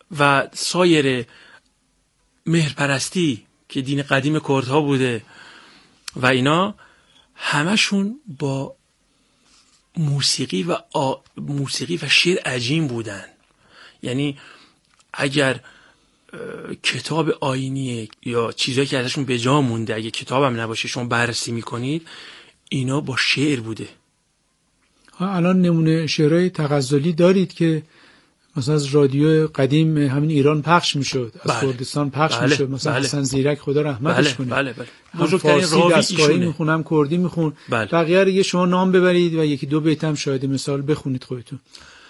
و سایر مهرپرستی که دین قدیم کردها بوده و اینا، همشون با موسیقی و شعر عجین بودن. یعنی اگر کتاب آیینی یا چیزایی که ازشون به جا مونده، اگه کتاب هم نباشه شما بررسی میکنید، اینا با شعر بوده. الان نمونه شعرهای تغزلی دارید که مثلا از رادیو قدیم همین ایران پخش میشد، از کردستان پخش میشد، مثلا حسن زیرک خدا رحمتش کنه. بله. بزرگترین راوی دستگاهی میخونم، کردی میخون. بقیه رو شما نام ببرید و یکی دو بیت هم شاید مثال بخونید خودتون.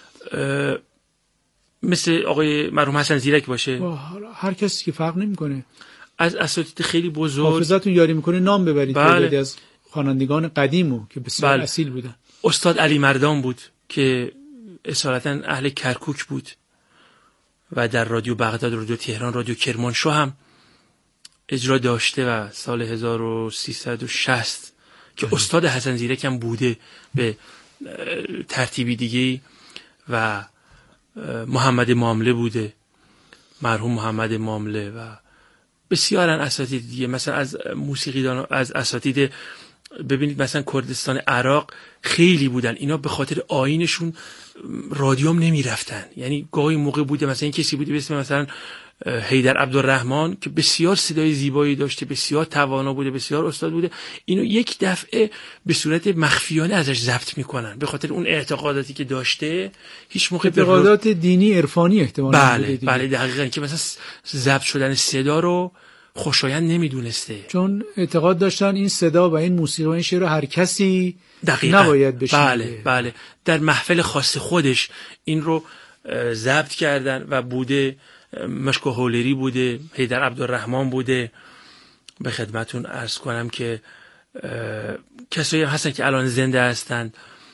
مثل آقای مرحوم حسن زیرک باشه، هر کسی که فرق نمیکنه. از اساتید خیلی بزرگ حافظتون یاری میکنه نام ببرید. از خوانندگان قدیمو که بسیار اصیل بودن. استاد علی مردان بود که اصالتا اهل کرکوک بود و در رادیو بغداد، رادیو تهران، رادیو کرمانشاه هم اجرا داشته و سال 1360 که استاد حسن زیرک هم بوده به ترتیبی دیگه و محمد معامله بوده، مرحوم محمد معامله و بسیارن اساتید دیگه. مثلا از موسیقیدان، از اساتید ببینید مثلا کردستان عراق خیلی بودن، اینا به خاطر آیینشون رادیو هم نمی رفتن. یعنی گاهی موقع بوده مثلا این کسی بوده به اسم مثلا حیدر عبدالرحمن که بسیار صدای زیبایی داشته، بسیار توانا بوده، بسیار استاد بوده، اینو یک دفعه به صورت مخفیانه ازش ضبط میکنن به خاطر اون اعتقاداتی که داشته. هیچ موقع اعتقادات دینی عرفانی احتمالاً بله دقیقاً، که مثلا ضبط شدن صدا رو خوشایند نمیدونسته، چون اعتقاد داشتن این صدا و این موسیقی و این شعر هر کسی نباید بشنوه. بله در محفل خاص خودش این رو ضبط کردن و بوده مشکو هولری بوده، حیدر عبدالرحمن بوده. به خدمتون عرض کنم که کسایی هستن که الان زنده هستن.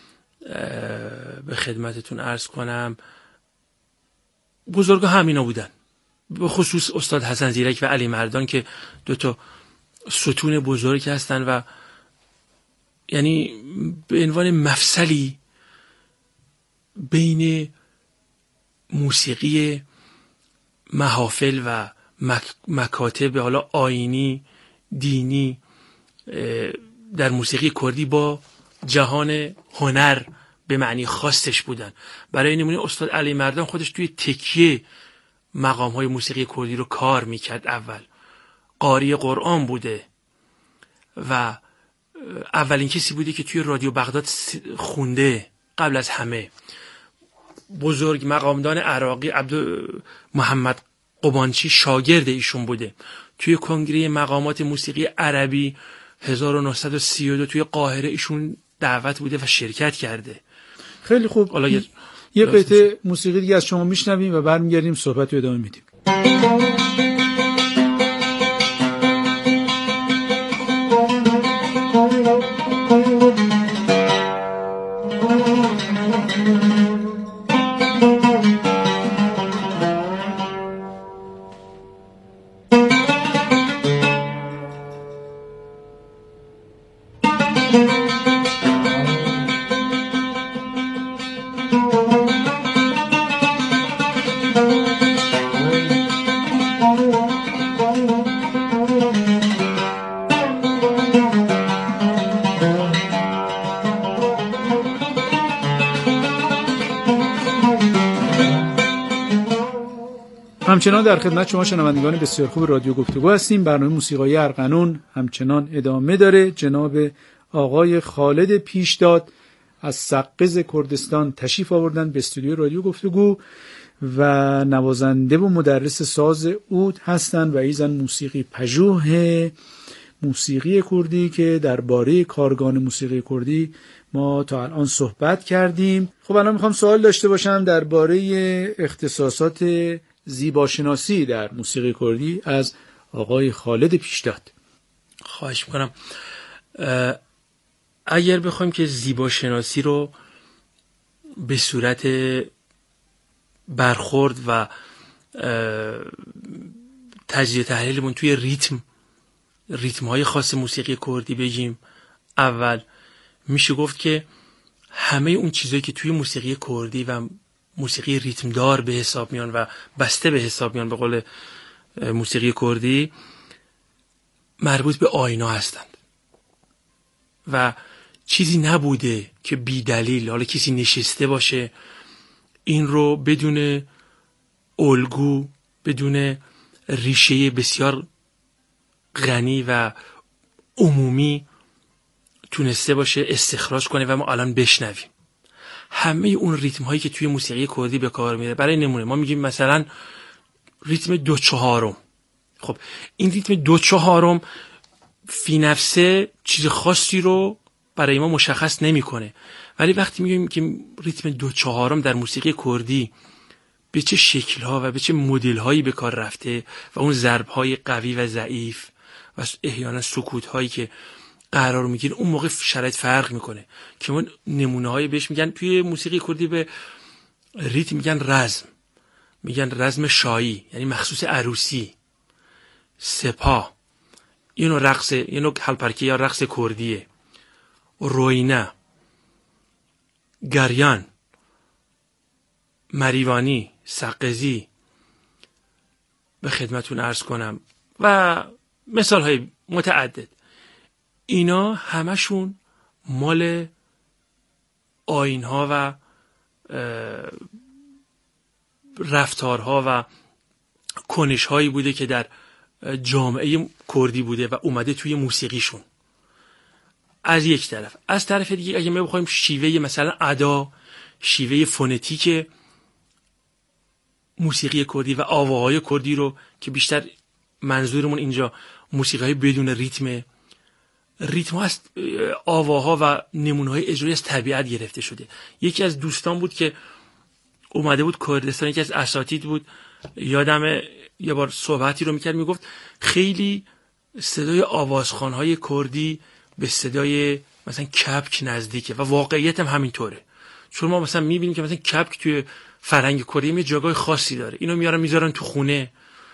به خدمتتون عرض کنم بزرگا همینا بودن، به خصوص استاد حسن زیرک و علی مردان که دوتا ستون بزرگ هستن و یعنی به عنوان مفصلی بین موسیقی محافل و مکاتب حالا آیینی دینی در موسیقی کردی با جهان هنر به معنی خاصش بودن. برای نمونه استاد علی مردان خودش توی تکیه مقام‌های موسیقی کردی رو کار میکرد. اول قاری قرآن بوده و اولین کسی بوده که توی رادیو بغداد خونده قبل از همه. بزرگ مقامدان عراقی محمد قبانچی شاگرد ایشون بوده. توی کنگره مقامات موسیقی عربی 1932 توی قاهره ایشون دعوت بوده و شرکت کرده. خیلی خوب، یه قطعه موسیقی دیگه از شما میشنویم و برمیگردیم صحبت رو ادامه میدیم. همچنان در خدمت شما شنوندگان بسیار خوب رادیو گفتگو هستیم. برنامه موسیقای ارغنون همچنان ادامه داره. جناب آقای خالد پیشداد از سقز کردستان تشریف آوردن به استودیو رادیو گفتگو و نوازنده و مدرس ساز عود هستند و ایزن موسیقی پژوه موسیقی کردی که درباره کارگان موسیقی کردی ما تا الان صحبت کردیم. خب الان میخوام سوال داشته باشم درباره اختصاصات زیباشناسی در موسیقی کردی از آقای خالد پیشداد. خواهش میکنم. اگر بخوایم که زیباشناسی رو به صورت برخورد و تجزیه تحلیلمون توی ریتم های خاص موسیقی کردی بگیم، اول میشه گفت که همه اون چیزایی که توی موسیقی کردی و موسیقی ریتمدار به حساب میان و بسته به حساب میان، به قول موسیقی کردی، مربوط به آینا هستند و چیزی نبوده که بی دلیل حالا کسی نشسته باشه این رو بدون الگو، بدون ریشه بسیار غنی و عمومی تونسته باشه استخراج کنه و ما الان بشنویم. همه اون ریتم هایی که توی موسیقی کردی به کار میره، برای نمونه ما میگیم مثلا ریتم 2/4. خب این ریتم 2/4 فی نفسه چیز خاصی رو برای ما مشخص نمیکنه، ولی وقتی میگیم که ریتم 2/4 در موسیقی کردی به چه شکل‌ها و به چه مدل‌هایی به کار رفته و اون ضرب‌های قوی و ضعیف و احیانا سکوت‌هایی که قرار میگیره، اون موقع شرایط فرق میکنه که ما نمونه‌های بهش میگن توی موسیقی کردی به ریتم میگن رزم، میگن رزم شایی، یعنی مخصوص عروسی، سپاه، اینو رقص، اینو هلپرکی یا رقص کردیه، روینه، گریان، مریوانی، سقزی، به خدمتون عرض کنم و مثال های متعدد. اینا همشون مال آیین ها و رفتارها و کنش هایی بوده که در جامعه کردی بوده و اومده توی موسیقیشون. از یک طرف، از طرف دیگه اگه ما بخوایم شیوه مثلا ادا، شیوه فونتیک موسیقی کردی و آواهای کردی رو که بیشتر منظورمون اینجا موسیقی های بدون ریتم هست، آواها و نمونه‌های اجرایی از طبیعت گرفته شده. یکی از دوستان بود که اومده بود کردستان، یکی از اساتید بود، یادم یه بار صحبتی رو میکرد، میگفت خیلی صدای آوازخوان‌های کردی به صدای مثلا کپک نزدیکه و واقعیت هم همینطوره، چون ما مثلا میبینیم که مثلا کپک توی فرهنگ کردی یه جایگاه خاصی داره. اینو میذارن تو خونه،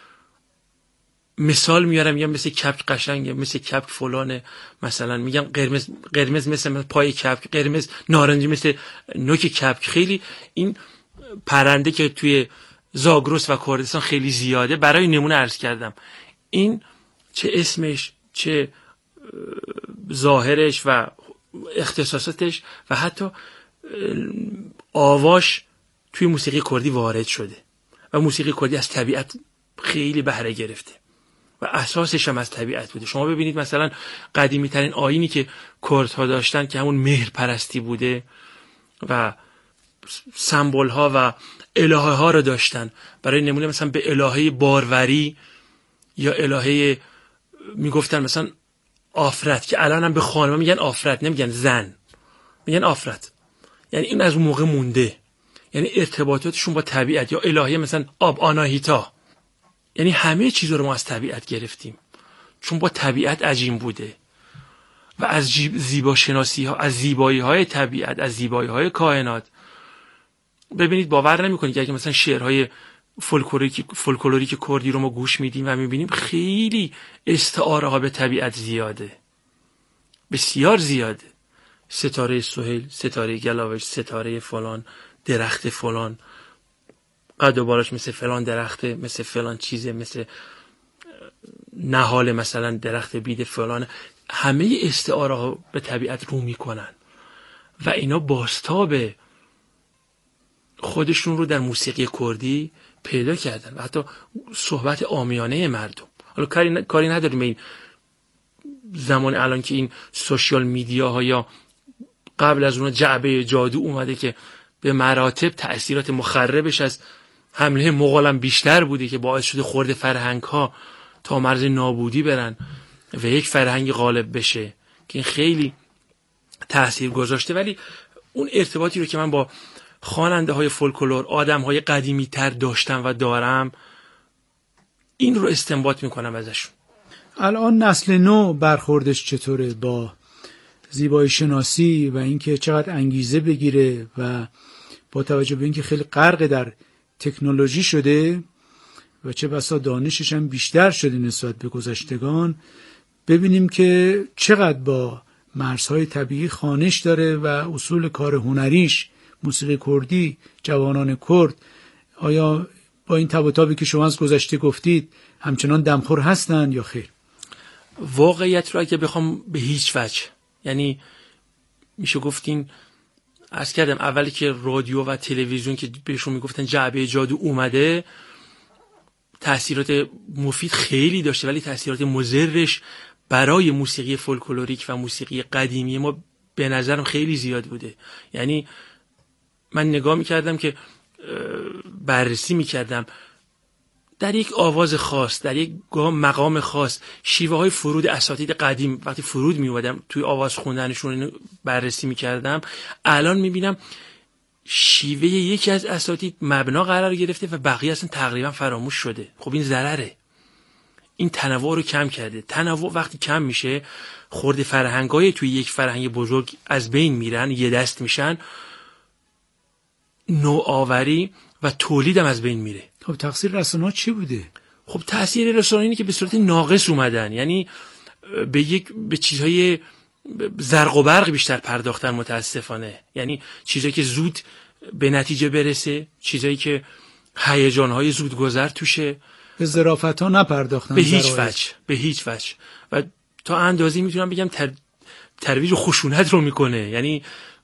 مثال میارم، میگم مثل کپک قشنگه، مثل کپک فلانه، مثلا میگم قرمز مثل پای کپک، قرمز نارنجی مثل نوک کپک. خیلی این پرنده که توی زاگرس و کردستان خیلی زیاده، برای نمونه عرض کردم. این چه اسمش، چه ظاهرش و اختصاصاتش و حتی آواش توی موسیقی کردی وارد شده و موسیقی کردی از طبیعت خیلی بهره گرفته و اساسش هم از طبیعت بوده. شما ببینید مثلا قدیمی ترین آیینی که کردها داشتن که همون مهر پرستی بوده و سمبل ها و الهه ها رو داشتن. برای نمونه مثلا به الهه باروری یا الهه میگفتن مثلا آفرت، که الان هم به خانم میگن آفرت، نمیگن زن، میگن آفرت. یعنی این از اون موقع مونده، یعنی ارتباطاتشون با طبیعت. یا الهه مثلا آب آناهیتا، یعنی همه چیز رو ما از طبیعت گرفتیم چون با طبیعت عجین بوده و از زیبا شناسی ها، از زیبایی های طبیعت، از زیبایی های کائنات. ببینید باور نمی‌کنید که اگه مثلا شعرهای فولکلوریک کردی رو ما گوش میدیم و میبینیم خیلی استعاره ها به طبیعت زیاده، بسیار زیاده. ستاره سهیل، ستاره گلاوش، ستاره فلان، درخت فلان، قد و بالاش مثل فلان درخته، مثل فلان چیزه، مثل نهال مثلا درخت بید فلان. همه استعاره ها به طبیعت رو میکنن و اینا بازتاب خودشون رو در موسیقی کردی پیدا کردن و حتی صحبت عامیانه مردم. حالا کاری نداریم این زمان الان که این سوشیال میدیا ها یا قبل از اون جعبه جادو اومده که به مراتب تأثیرات مخربش از حمله مغولم بیشتر بوده که باعث شده خورد فرهنگ ها تا مرز نابودی برن و یک فرهنگ غالب بشه که این خیلی تأثیر گذاشته. ولی اون ارتباطی رو که من با خواننده های فولکلور، آدم های قدیمی تر داشتم و دارم، این رو استنباط میکنم ازشون. الان نسل نو برخوردش چطوره با زیبایی شناسی و اینکه چقدر انگیزه بگیره و با توجه به اینکه خیلی غرق در تکنولوژی شده و چه بسا دانشش هم بیشتر شده نسبت به گذشتگان، ببینیم که چقدر با مرزهای طبیعی خوانش داره و اصول کار هنریش موسیقی کردی، جوانان کرد، آیا با این تب و تابی که شما از گذشته گفتید همچنان دمخور هستند یا خیر؟ واقعیت رو اگه بخوام به هیچ وجه، یعنی میشه گفتین عرض کردم اولی که رادیو و تلویزیون که بهشون میگفتن جعبه جادو اومده، تأثیرات مفید خیلی داشته، ولی تأثیرات مضرش برای موسیقی فولکلوریک و موسیقی قدیمی ما به نظرم خیلی زیاد بوده. یعنی من نگاه میکردم که بررسی میکردم در یک آواز خاص، در یک مقام خاص، شیوه های فرود اساتید قدیم وقتی فرود می اومدم توی آواز خوندنشون بررسی میکردم، الان میبینم شیوه یکی از اساتید مبنا قرار گرفته و بقیه اصلا تقریبا فراموش شده. خب این ضرره، این تنوع رو کم کرده. تنوع وقتی کم میشه، خورده فرهنگای توی یک فرهنگ بزرگ از بین میرن، یه دست میشن، نوآوری و تولیدم از بین میره. خب تقصیر رسانه‌ها چی بوده؟ خب تأثیر رسانه‌ها اینه که به صورت ناقص اومدن، یعنی به چیزهای زرق و برق بیشتر پرداختن متاسفانه. یعنی چیزایی که زود به نتیجه برسه، چیزایی که هیجان‌های زود گذر توشه، به ظرافت‌ها نپرداختن به هیچ وجه. و تا اندازی میتونم بگم ترویج خشونت رو میکنه. یعنی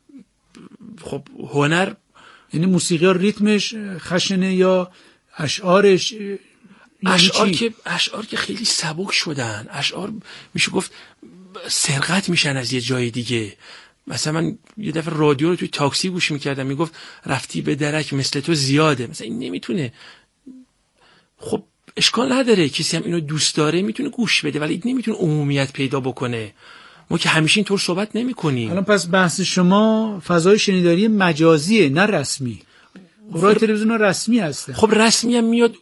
خب هنر، یعنی موسیقی ریتمش خشنه یا اشعارش؟ اشعار که خیلی سبک شدن. اشعار میشه گفت سرقت میشن از یه جای دیگه. مثلا من یه دفعه رادیو رو توی تاکسی گوش میکردم، میگفت رفتی به درک مثل تو زیاده. مثلا این نمیتونه. خب اشکال نداره، کسی هم اینو دوست داره میتونه گوش بده، ولی این نمیتونه عمومیت پیدا بکنه. ما که همیشه اینطور صحبت نمی‌کنیم. الان پس بحث شما فضای شنیداری مجازیه نه رسمی. رادیو تلویزیون رسمی هسته. خب رسمی هم میاد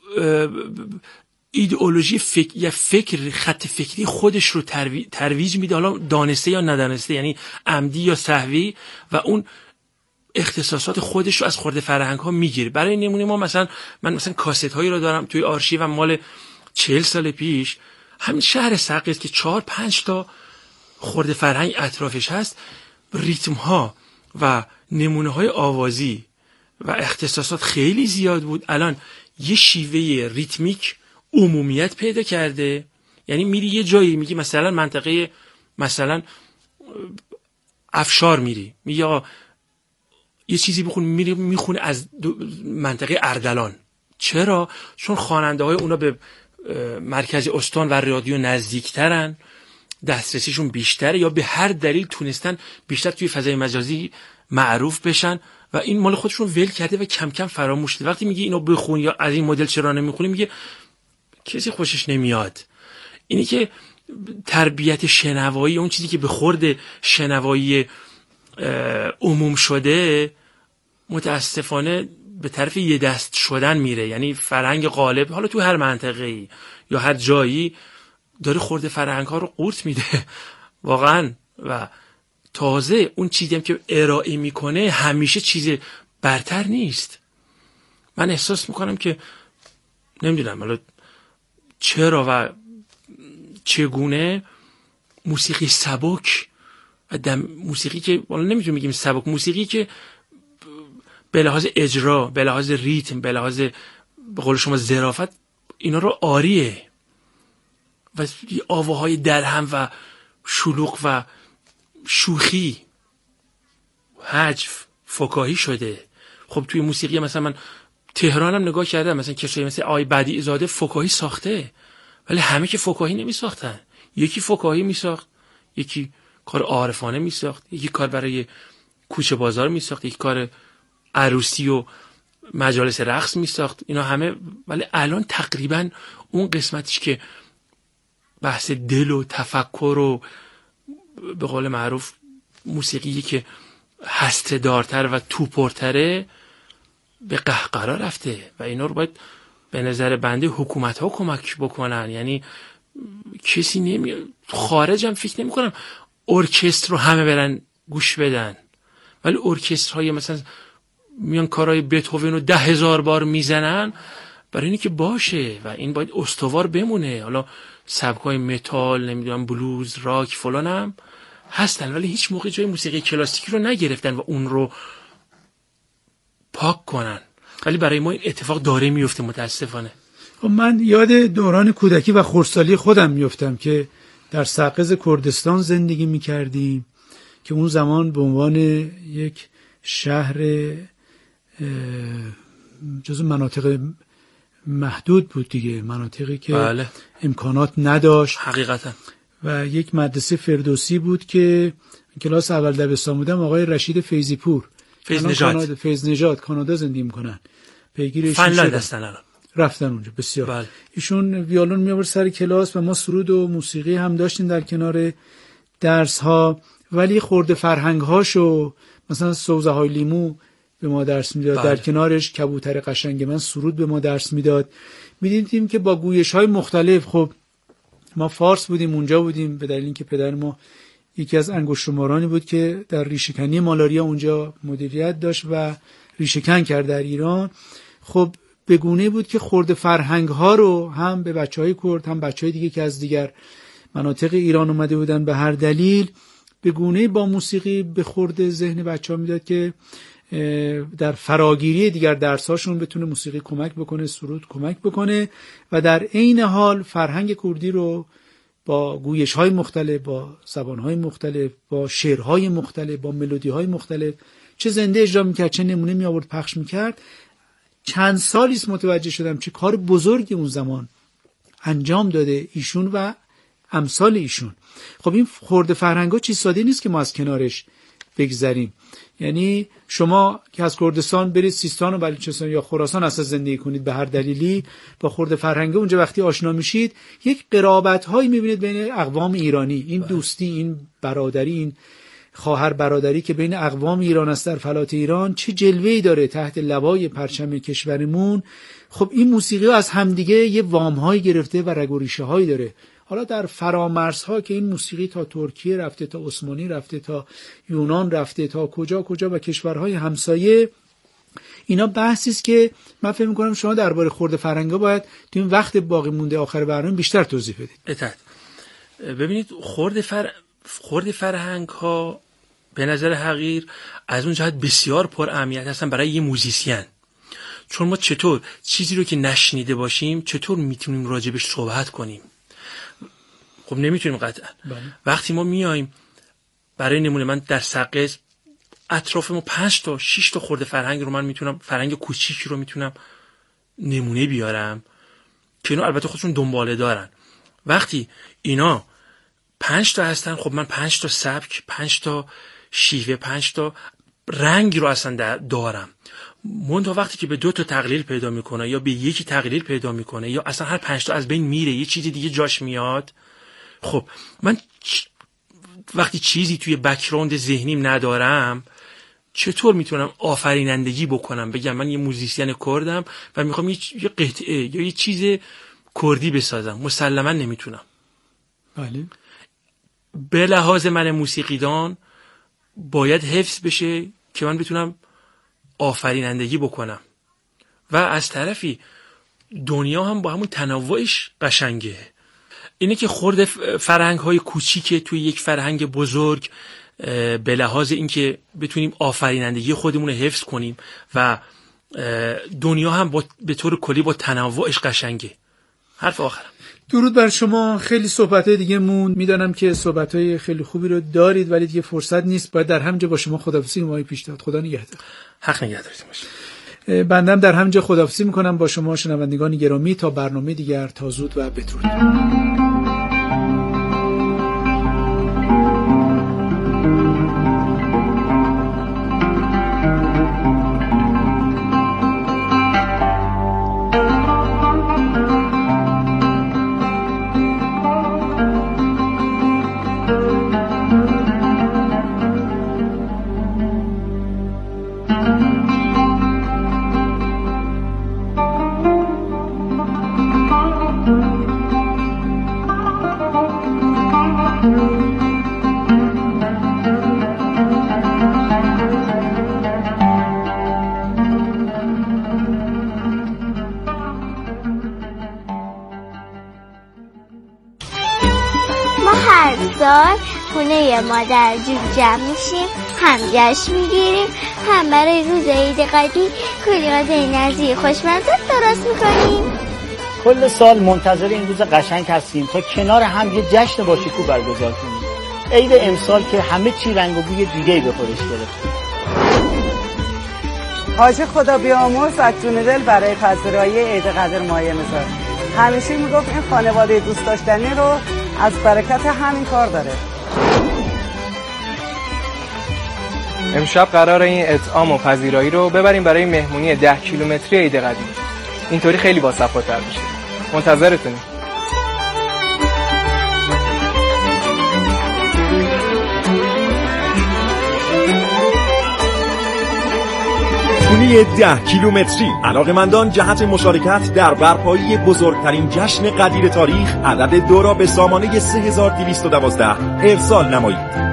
ایدئولوژی یا فکر خط فکری خودش رو ترویج میده، حالا دانسته یا ندانسته، یعنی عمدی یا سهوی، و اون اختصاصات خودش رو از خورده فرهنگ ها میگیره. برای نمونه ما من مثلا کاست هایی رو دارم توی آرشیوم مال 40 سال پیش، همین شهر سقز که 4-5 تا خورده فرهنگ اطرافش هست، ریتم ها و نمونه های آوازی و اختصاصات خیلی زیاد بود. الان یه شیوه ریتمیک عمومیت پیدا کرده. یعنی میری یه جایی میگی مثلا منطقه مثلا افشار، میگی آقا یه چیزی بخون، میری میخونه از منطقه اردلان. چرا؟ چون خواننده های اونا به مرکز استان و رادیو نزدیکترن، دسترسیشون بیشتره، یا به هر دلیل تونستن بیشتر توی فضای مجازی معروف بشن و این مال خودشون ول کرده و کم کم فراموش شده. وقتی میگی اینو بخون یا از این مدل چرا نمیخونی، میگه کسی خوشش نمیاد. اینی که تربیت شنوایی، اون چیزی که به خورد شنوایی عموم شده، متاسفانه به طرف یه دست شدن میره. یعنی فرهنگ غالب، حالا تو هر منطقه‌ای یا هر جایی، داره خورده فرهنگ ها رو قورت میده واقعا. و تازه اون چیزی هم که ارائه میکنه همیشه چیز برتر نیست. من احساس میکنم که نمیدونم حالا چرا و چگونه موسیقی سبک و موسیقی که حالا نمیتونیم بگیم سبک، موسیقی که به لحاظ اجرا، به لحاظ ریتم، به لحاظ به قول شما ظرافت، اینا رو آریه و آواهای درهم و شلوغ و شوخی، هجف، فکاهی شده. خب توی موسیقی مثلا من تهران هم نگاه کردم، مثلا کسایی مثل آقای بدیع زاده فکاهی ساخته، ولی همه که فکاهی نمی ساختن. یکی فکاهی می ساخت، یکی کار عارفانه می ساخت، یکی کار برای کوچه بازار می ساخت، یکی کار عروسی و مجالس رقص می ساخت. اینا همه، ولی الان تقریبا اون قسمتش که بحث دل و تفکر و به قول معروف موسیقی که هسته دارتر و توپرتره به قهقرا رفته و اینا رو باید به نظر بنده حکومت ها کمک بکنن. یعنی کسی نمیاد، خارج هم فکر نمی کنم ارکستر رو همه برن گوش بدن، ولی ارکسترهای مثلا میان کارهای بتهوون رو 10,000 بار میزنن برای اینکه باشه و این باید استوار بمونه. حالا سبکای متال، نمیدونم بلوز، راک فلان هم هستن، ولی هیچ موقع جای موسیقی کلاسیکی رو نگرفتن و اون رو پاک کنن، ولی برای ما این اتفاق داره میفته متاسفانه. خب من یاد دوران کودکی و خردسالی خودم میفتم که در سقز کردستان زندگی میکردیم که اون زمان به عنوان یک شهر جزو مناطق محدود بود دیگه، مناطقی که بله. امکانات نداشت حقیقتا. و یک مدرسه فردوسی بود که کلاس اول دبستان بودم، آقای رشید فیضی پور فیض نژاد کانادا زندگی میکنن، پیگیر فنلاند هستن الان، رفتن اونجا. بسیار بله. ایشون ویولون می آورد سر کلاس و ما سرود و موسیقی هم داشتیم در کنار درس ها، ولی خورده فرهنگ هاشو مثلا سوزه های لیمو به ما درس میداد. بله. در کنارش کبوتر قشنگ من سرود به ما درس میداد. میدیدیم که با گویش های مختلف، خب ما فارس بودیم، اونجا بودیم به دلیل اینکه پدر ما یکی از انگشتشمارانی بود که در ریشه‌کنی مالاریا اونجا مدیریت داشت و ریشه‌کن کرد در ایران. خب به گونه بود که خورده فرهنگ ها رو هم به بچهای کرد هم بچهای دیگه که از دیگر مناطق ایران اومده بودن به هر دلیل، به گونه با موسیقی به خورده ذهن بچه‌ها میداد که در فراگیری دیگر درس‌هاشون بتونه موسیقی کمک بکنه، سرود کمک بکنه و در عین حال فرهنگ کردی رو با گویش‌های مختلف، با زبان‌های مختلف، با شعرهای مختلف، با ملودی‌های مختلف چه زنده اجرا می‌کرد، چه نمونه می‌آورد پخش می‌کرد. چند سالی است متوجه شدم چه کار بزرگی اون زمان انجام داده ایشون و امثال ایشون. خب این خورده فرهنگ‌ها چیز ساده نیست که ما از کنارش بگذریم. یعنی شما که از کردستان برید سیستان و بلوچستان یا خراسان اصلا زندگی کنید، به هر دلیلی با خورده فرهنگ اونجا وقتی آشنا میشید یک قرابت‌هایی می‌بینید بین اقوام ایرانی، این دوستی، این برادری، این خواهر برادری که بین اقوام ایران است در فلات ایران چه جلوه‌ای داره تحت لوای پرچم کشورمون. خب این موسیقی از همدیگه یه وام‌هایی گرفته و رگ و ریشه‌هایی داره. حالا در فرامرزها که این موسیقی تا ترکیه رفته، تا عثمانی رفته، تا یونان رفته، تا کجا و کشورهای همسایه، اینا بحثی است که من فکر می‌کنم شما درباره خورده فرهنگ‌ها باید تو این وقت باقی مونده آخر برنامه بیشتر توضیح بدید. اطاعت. ببینید خورده فرهنگ‌ها به نظر حقیر از اون جهت بسیار پر اهمیت هستن برای یه موزیسین، چون ما چطور چیزی رو که نشنیده باشیم چطور میتونیم راجبش صحبت کنیم؟ خب نمیتونیم قطعا. وقتی ما میایم برای نمونه، من در سقز اطراف ما 5 تا 6 تا خورده فرهنگ رو من میتونم، فرهنگ کوچیکی رو میتونم نمونه بیارم که اینا البته خودشون دنباله دارن. وقتی اینا 5 تا هستن، خب من 5 تا سبک، 5 تا شیوه، 5 تا رنگ رو اصلا دارم. منتها وقتی که به 2 تا تقلیل پیدا میکنه یا به 1 تقلیل پیدا میکنه یا اصلا هر 5 تا از بین میره، یه چیزی دیگه جاش میاد. خب من وقتی چیزی توی بک‌گراند ذهنیم ندارم چطور میتونم آفرینندگی بکنم، بگم من یه موزیسین کردم و میخوام یه قطعه یا یه چیز کردی بسازم؟ مسلما نمیتونم. بله. به لحاظ من موسیقیدان باید حفظ بشه که من بتونم آفرینندگی بکنم و از طرفی دنیا هم با همون تنوعش قشنگه. اینه که خورده فرهنگ‌های کوچیکه توی یک فرهنگ بزرگ به لحاظ اینکه بتونیم آفرینندگی خودمون رو حفظ کنیم و دنیا هم به طور کلی با تنوعش قشنگه. حرف آخرم. درود بر شما. خیلی صحبت‌های دیگه موند، میدونم که صحبت‌های خیلی خوبی رو دارید ولی دیگه فرصت نیست، باید در همینجا با شما خداحافظی ماهی پیش داد. خدا نگهدار. حق نگهدارتون باشه. بندم در همینجا خداحافظی میکنم با شما شنوندگان گرامی تا برنامه دیگر. تا زود و بدرود. خونه مادر جمع میشیم، هم جشن میگیریم، هم برای روز عید قدیر کلی غذای نظیر خوشمزه درست میکنیم. کل سال منتظر این روز قشنگ هستیم تا کنار هم یه جشن باشکوه برگزار کنیم. عید امسال که همه چی رنگ و بوی دیگه‌ای به خودش گرفت. حاجی خدا بیامرز از جون دل برای پذیرایی عید قدر مایه میذاره. همیشه میگفت این خانواده دوست داشتنی رو از برکت همین کار داره. امشب قراره این اطعام و پذیرایی رو ببریم برای مهمونی 10 کیلومتری عید قدیر. اینطوری خیلی باصفاتر میشه. منتظرتونیم. مهمونی 10 کیلومتری علاقه‌مندان جهت مشارکت در برپایی بزرگترین جشن قدیر تاریخ عدد 2 را به سامانه 3212 ارسال نمایید.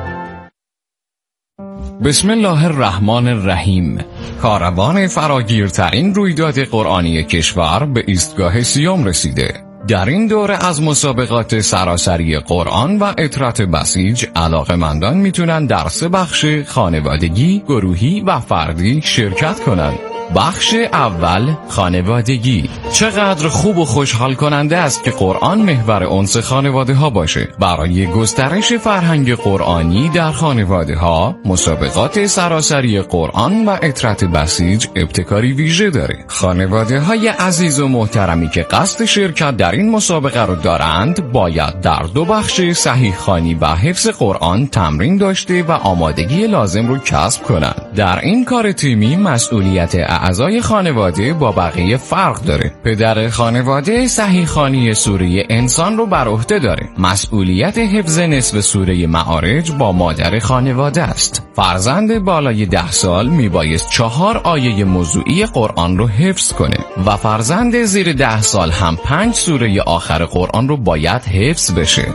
بسم الله الرحمن الرحیم. کاروان فراگیرترین رویداد قرآنی کشور به ایستگاه سیام رسیده. در این دوره از مسابقات سراسری قرآن و اطرات بسیج علاقه‌مندان میتونن در 3 بخش خانوادگی، گروهی و فردی شرکت کنند. بخش اول خانوادگی. چقدر خوب و خوشحال کننده است که قرآن محور انس خانواده ها باشه. برای گسترش فرهنگ قرآنی در خانواده ها مسابقات سراسری قرآن و اطرات بسیج ابتکاری ویژه داره. خانواده های عزیز و محترمی که قصد شرکت در این مسابقه رو دارند باید در 2 بخش صحیح خوانی و حفظ قرآن تمرین داشته و آمادگی لازم رو کسب کنند. در این کار تیمی مسئولیت اعضای خانواده با بقیه فرق داره. پدر خانواده صحیح خوانی سوره انسان رو بر عهده داره. مسئولیت حفظ نصف سوره معارج با مادر خانواده است. فرزند بالای 10 سال میبایست 4 آیه موضوعی قرآن رو حفظ کنه و فرزند زیر 10 سال هم 5 سوره آخر قرآن رو باید حفظ بشه.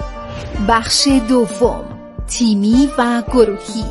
بخش دوم، تیمی و گروهی.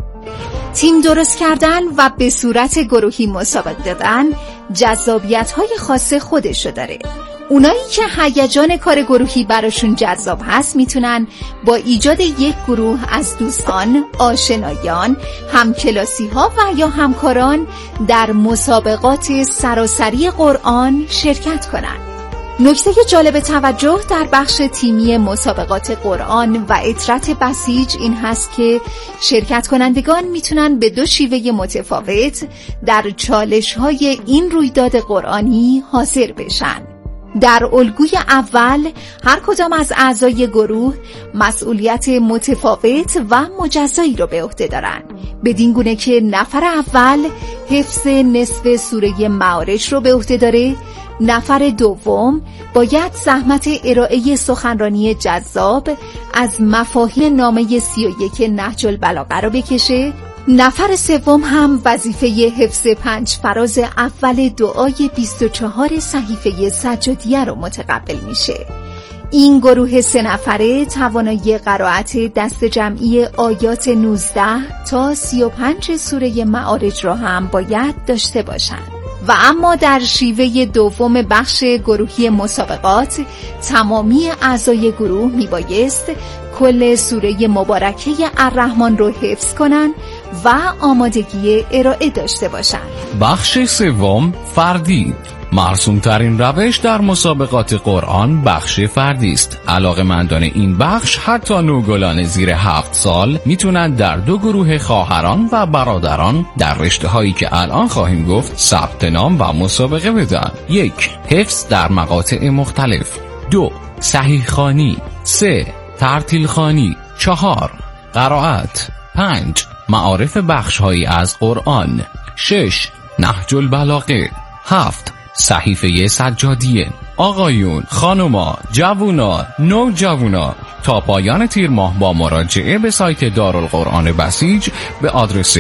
تیم درست کردن و به صورت گروهی مسابقه دادن جذابیت‌های خاص خودشو داره. اونایی که هیجان کار گروهی براشون جذاب هست میتونن با ایجاد یک گروه از دوستان، آشنایان، همکلاسی‌ها و یا همکاران در مسابقات سراسری قرآن شرکت کنن. نکته جالب توجه در بخش تیمی مسابقات قرآن و اطرات بسیج این هست که شرکت کنندگان میتونن به 2 شیوه متفاوت در چالش‌های این رویداد قرآنی حاضر بشن. در الگوی اول هر کدام از اعضای گروه مسئولیت متفاوت و مجزایی رو به عهده دارن، بدین گونه که نفر اول حفظ نصف سوره معارج رو به عهده داره، نفر دوم باید زحمت ارائه سخنرانی جذاب از مفاهیم نامه 31 نهج البلاغه رو بکشه، نفر سوم هم وظیفه حفظ 5 فراز اول دعای 24 صحیفه سجادیه رو متقبل میشه. این گروه 3 نفره توانایی قرائت دست جمعی آیات 19 تا 35 سوره معارج را هم باید داشته باشند. و اما در شیوه دوم بخش گروهی مسابقات تمامی اعضای گروه میبایست کل سوره مبارکه الرحمن رو حفظ کنن و آمادگی ارائه داشته باشند. بخش سوم فردی. مرسوم ترین روش در مسابقات قرآن بخش فردی است. علاقه‌مندان این بخش حتی نوگلان زیر 7 سال میتونن در 2 گروه خواهران و برادران در رشته‌هایی که الان خواهیم گفت ثبت نام و مسابقه بدن. 1. حفظ در مقاطع مختلف. 2. صحیح خوانی. 3. ترتیل خوانی. 4. قرائت. 5. معارف بخش‌هایی از قرآن. 6. نهج البلاغه. 7. صحیفه سجادیه. آقایون، خانوما، جوونا، نوجوانا تا پایان تیر ماه با مراجعه به سایت دارالقرآن بسیج به آدرس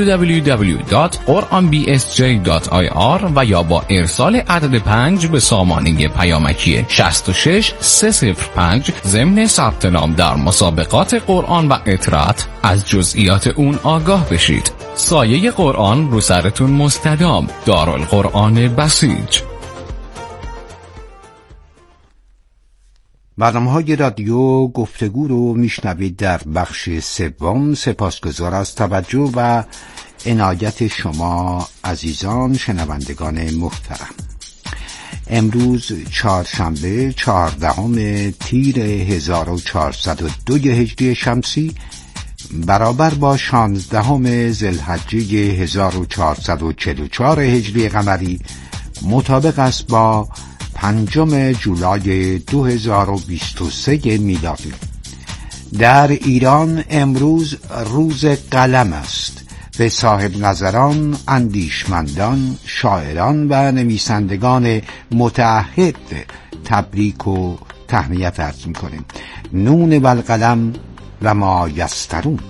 www.quranbsj.ir و یا با ارسال عدد 5 به سامانه پیامکی 66305 ضمن ثبت نام در مسابقات قرآن و اطرات از جزئیات اون آگاه بشید. سایه قرآن رو سرتون مستدام. دارالقرآن بسیج. برنامه‌های رادیو گفتگو رو میشنوید در بخش سوم. سپاسگزار از توجه و عنایت شما عزیزان شنوندگان محترم. امروز چهارشنبه 14 تیر 1402 هجری شمسی برابر با 16 ذوالحجه 1444 هجری قمری مطابق است با 5 جولای 2023 میلادی. در ایران امروز روز قلم است. به صاحب نظران، اندیشمندان، شاعران و نویسندگان متعهد تبریک و تهنیت عرض می‌کنیم. نون و القلم و ما یسترون.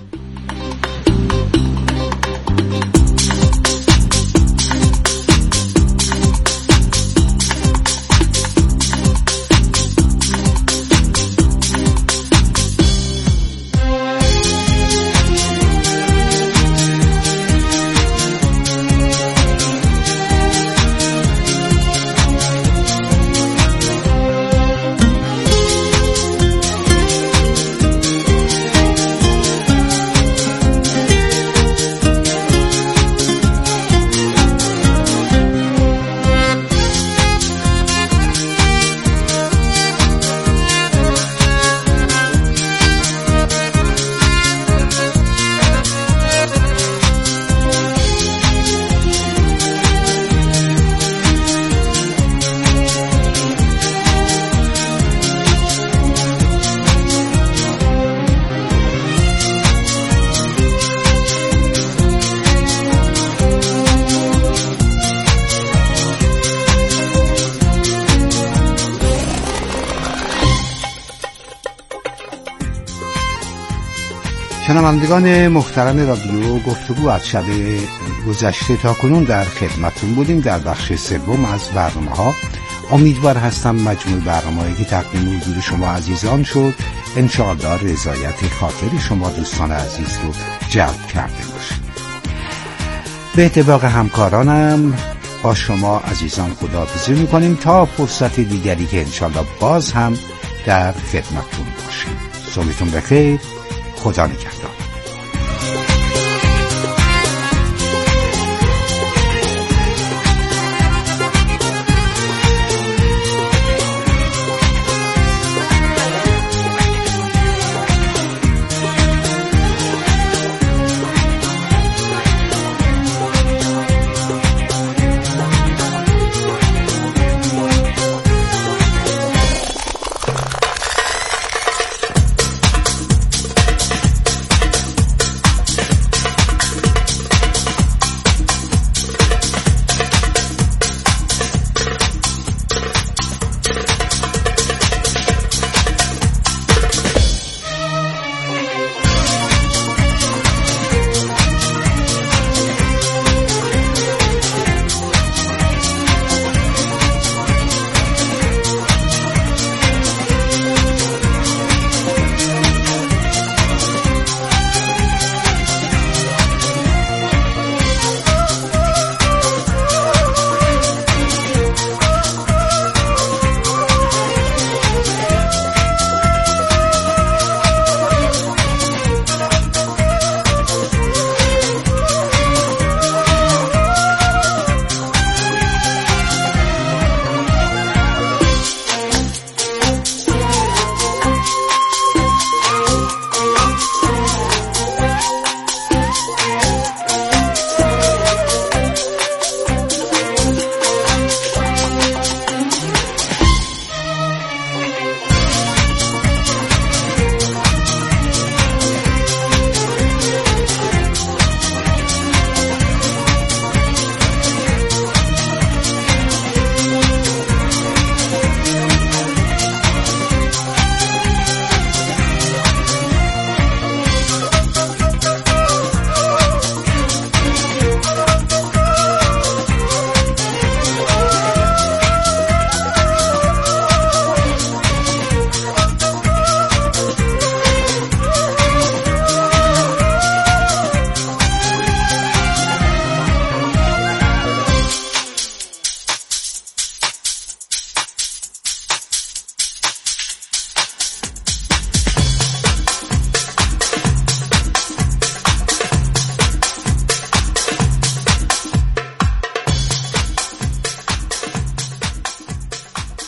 شنوندگان محترم رادیو گفتگو، از شب گذشته تا کنون در خدمتتون بودیم در بخش سوم از برنامه‌ها. امیدوار هستم مجموع برنامه‌هایی که تقدیم حضور شما عزیزان شد انشاءالله رضایت خاطر شما دوستان عزیز رو جلب کرده باشه. به اتفاق همکارانم با شما عزیزان خداحافظی می‌کنیم تا فرصت دیگری که انشاءالله باز هم در خدمتتون باشیم. صبحتون بخیر. خدا نگهدار.